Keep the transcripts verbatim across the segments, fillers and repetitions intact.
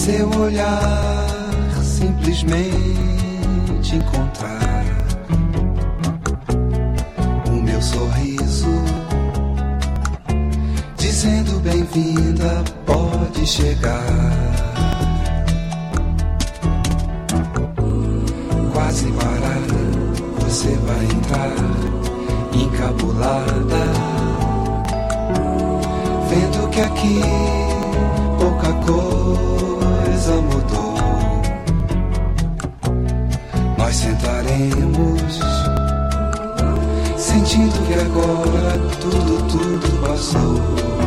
seu olhar simplesmente encontrar o meu sorriso, dizendo bem-vinda, pode chegar. Quase parada, você vai entrar encabulada, vendo que aqui pouca coisa mudou. Nós sentaremos, sentindo que agora tudo, tudo passou.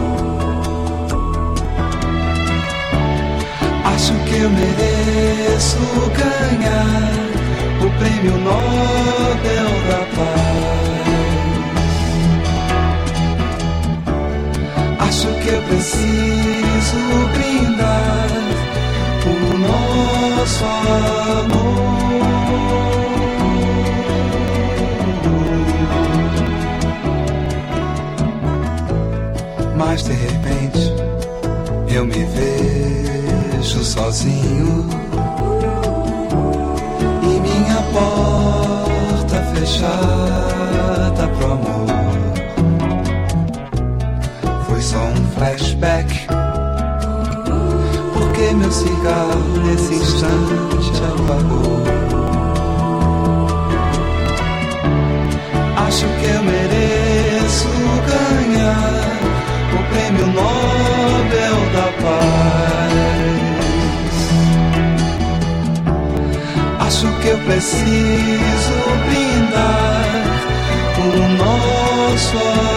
Acho que eu mereço ganhar o prêmio Nobel da Paz. Acho que eu preciso brindar o nosso amor. Mas de repente eu me vejo sozinho e minha porta fechada pro amor. Foi só um flashback, porque meu cigarro nesse instante apagou. Acho que eu mereço ganhar o prêmio Nobel da Paz. Acho que eu preciso brindar o nosso amor.